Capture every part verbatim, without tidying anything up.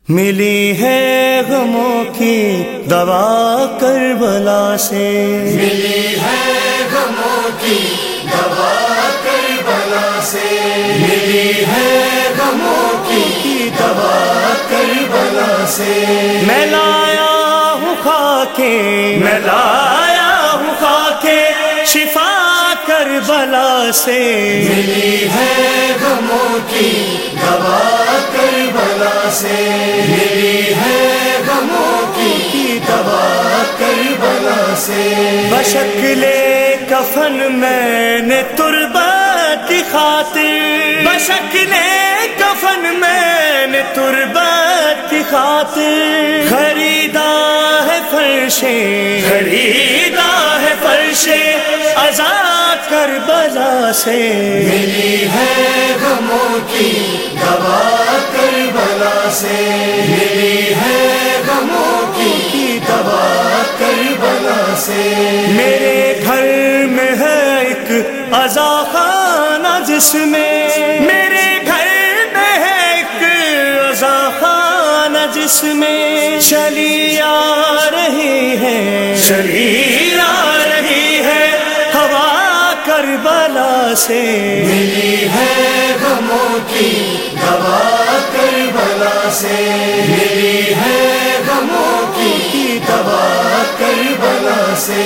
ملی ہے غموں کی دوا کربلا سے، ملی ہے غموں کی دوا کربلا سے، ملی ہے غموں کی دوا کربلا سے۔ میں لایا ہوں خاکے، میں لایا ہوں خاکے شفا کربلا سے، ملی ہے غموں کی دوا کربلا سے، ملی ہے غموں کی دوا کربلا سے۔ بشکل کفن میں نے تربت کی خاطر، بشکل کفن میں نے تربت کی خاطر خریدا ہے فرشے، خریدا ہے فرشے آزاد کربلا سے، ملی ہے غموں کی دوا کربلا سے، ملی ہے غموں کی دوا کربلا سے۔ میرے گھر میں ہے ایک عزا خانہ جس میں، میرے گھر میں ہے ایک عزا خانہ جس میں چلی آ رہی ہے، چلی آ رہی ہے ہوا کربلا سے، ملی ہے غموں کی دوا کربلا سے، ملی ہے غموں کی دوا کربلا سے۔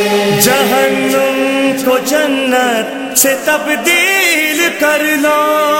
جہنم کو جنت سے تبدیل کر لو،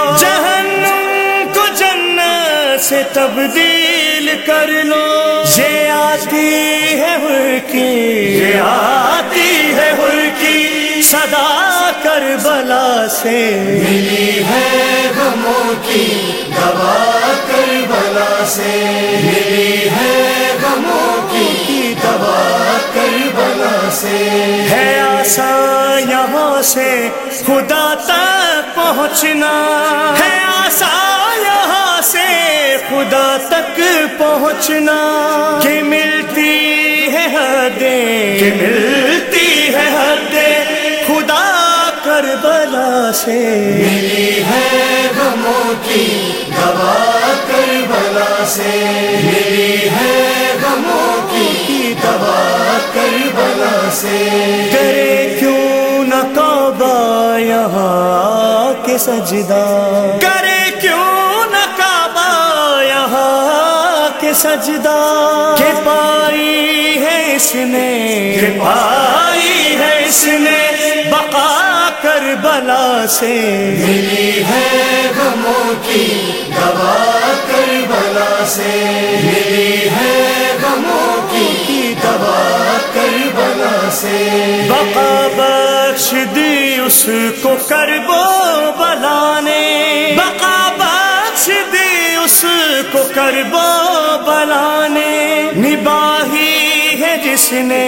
جہنم کو جنت سے تبدیل کر لو، یہ آتی ہے حر کی، یہ آتی ہے حر کی صدا کربلا سے، ملی ہے غموں کی دوا کربلا سے، ملی ہے غموں کی دوا کربلا سے۔ ہے آسان یہاں سے خدا تک پہنچنا، ہے آسان یہاں سے خدا تک پہنچنا، کہ ملتی ہے حدیں، کہ ملتی ہے حدیں خدا کربلا سے، ملی ہے غموں کی دوا کربلا سے، ملی ہے غموں کی دوا کربلا سے۔ کرے کیوں نہ کعبہ یہاں کے سجدہ، کرے کیوں نہ کعبہ یہاں کے سجدہ، کہ پائی ہے اس نے، کہ پائی ہے اس نے بقا کربلا سے، ملی ہے غموں کی دوا کربلا سے، ملی ہے غموں کی دوا کربلا سے۔ بقا بخش دی اس کو کربو بلا نے، بقا بخش دی اس کو کربو بلا نے، نباہی ہے جس نے،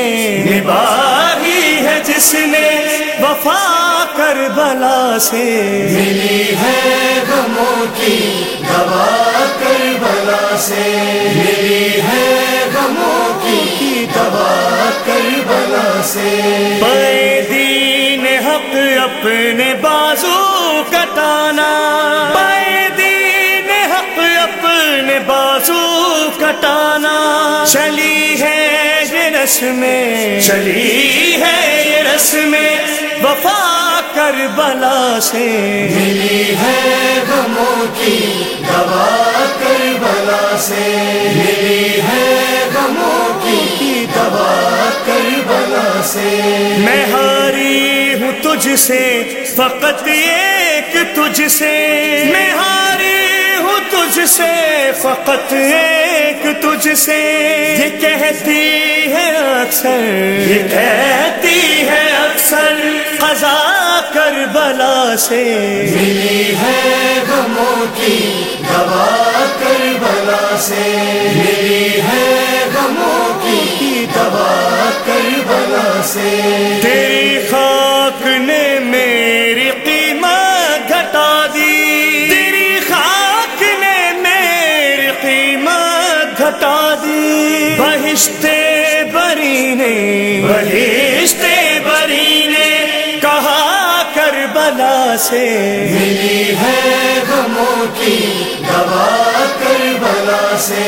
نباہی ہے جس نے وفا کربلا سے، ملی ہے غموں کی دوا کربلا سے، ملی ہے غموں کی دوا کربلا سے۔ پے دین حق اپنے بازو کٹانا، پے دین حق اپنے بازو کٹانا، چلی ہے یہ رسمیں، چلی ہے یہ رسمیں وفا کربلا سے، ملی ہے غموں کی دوا کربلا سے، ملی ہے غموں کی دوا کربلا سے۔ میں ہاری ہوں تجھ سے فقط ایک تجھ سے، میں ہاری ہوں تجھ سے فقط ایک تجھ سے، یہ کہتی ہے اکثر، یہ کہتی ہے اکثر قضا کربلا سے، ملی ہے غموں کی دوا کربلا سے، ملی ہے غموں کی دوا کربلا سے۔ تیری خاک نے میری قیمت گھٹا دی، تیری خاک نے میری قیمت گھٹا دی، بہشت بری نے، بہشت بری نے کہا کربلا سے، ملی ہے غموں کی دوا کربلا سے،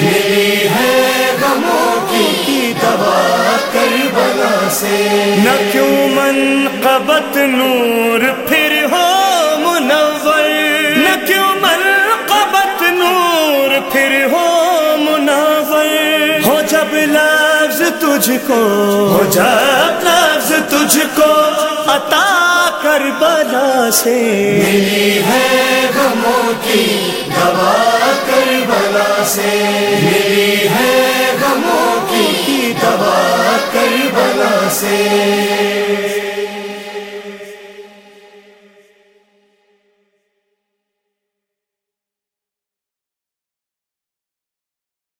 ملی ہے غموں کی دوا کربلا سے، نہ کیوں منقبت نور پھر ہو منور، نہ کیوں منقبت نور پھر ہو منور، ہو جب لفظ تجھ کو، ہو جب لفظ تجھ کو عطا کربلا سے، ملی ہے غموں کی دوا کربلا سے، ملی ہے غموں کی دوا کربلا سے۔